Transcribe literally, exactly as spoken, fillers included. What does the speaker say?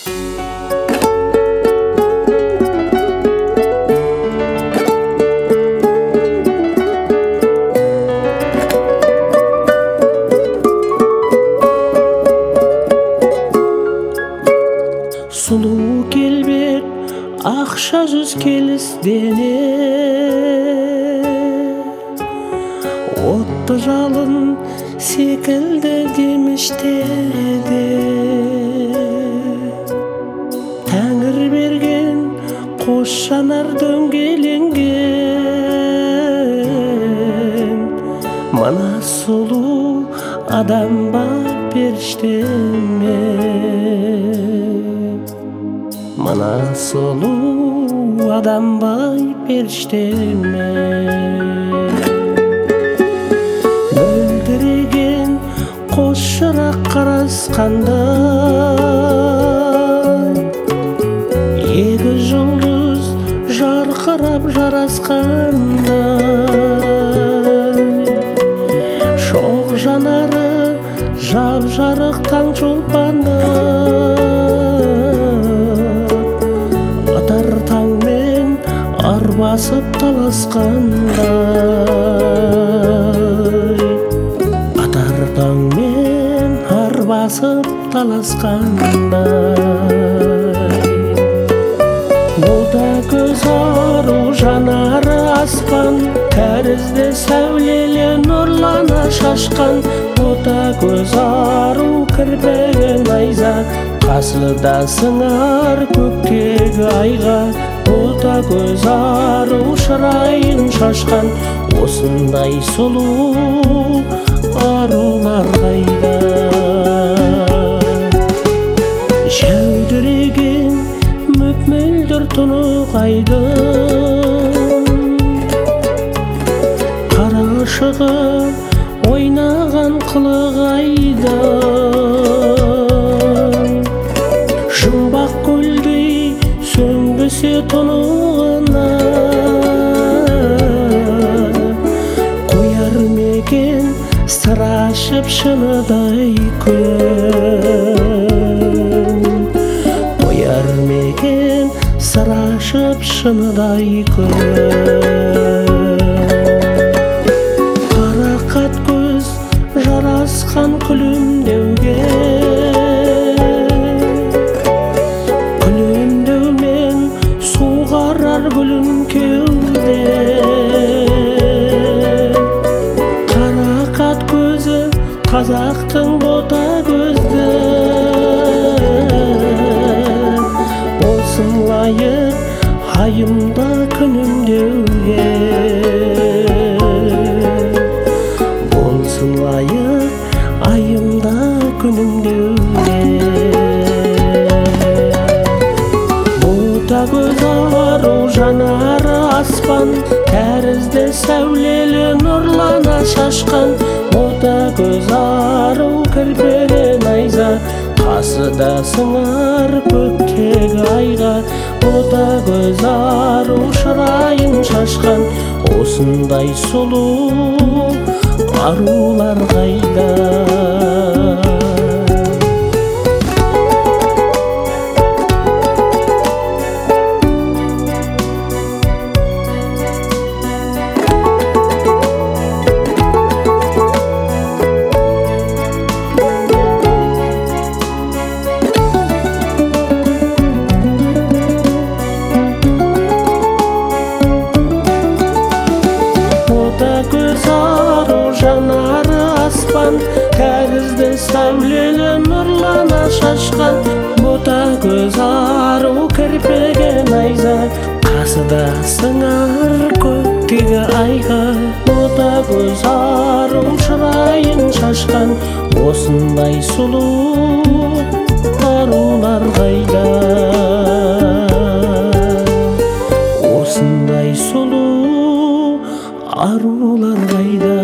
Сулуу келбет, акша жүз келис дене, отто жалын секилди демиштеди. Тәңір берген қош жанар дөңгеленген, мана сулуу адамға периштеме. Мана сулуу адамбай периштеме. Мөлдіреген қос шырақ қарасқандай, екі жұлдыз жарқырап жарасқандай, шоқ жанары жап-жарық таң чолпандай, атар таңмен арбасып таласқандай, атар таңмен арбасып таласқандай. Бұлда көз ару жанары аспан, тәрізді сәулелі нұрлана шашқан. Бұлда көз ару кірпеген найза, қасыда сыңар көктегі айға. Бұлда көз ару шырайын шашқан, осындай сұлу арулар қайда? Жәудіреген мөп-мөлдір тұнық айдың, қарашығы ойнаған қылық айдың, жұмбақ көлдей сөнбісе тұнығына, қояр мекен сыр ашып шыныдай күн, қояр мекен сыр ашып шыныдай күн. Қарақат көз жарасқан күлімдеуге, күлімдеумен суғарар гүлін кеуде. Қарақат көзі қазақтың бота көзді, болсын лайық айымда күнімдеуге, болсын лайық айымда күнімдеуге. Бота көз ару жанары аспан, тәрізді сәулелі нұрлана шашқан. Бота көз ару кірпеген найза, қасыда сыңар көктегі айға. Бота көз ару шырайын шашқан, осындай сұлу арулар қайда? Жанары аспан, тәрізді сәулелі нұрлана шашқан. Бота көз ару кірпеген найза, қасыда сыңар көктегі айға. Бота көз ару шырайын шашқан, осындай сұлу арулар қайда? Осындай сұлу арулар қайда?